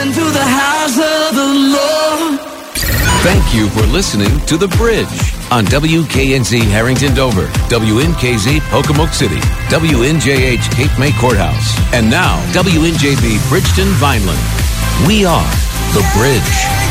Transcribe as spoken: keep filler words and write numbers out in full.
into the house of the Lord. Thank you for listening to The Bridge on W K N Z Harrington Dover, W N K Z Pocomoke City, W N J H Cape May Courthouse, and now W N J B Bridgeton Vineland. We are The Bridge.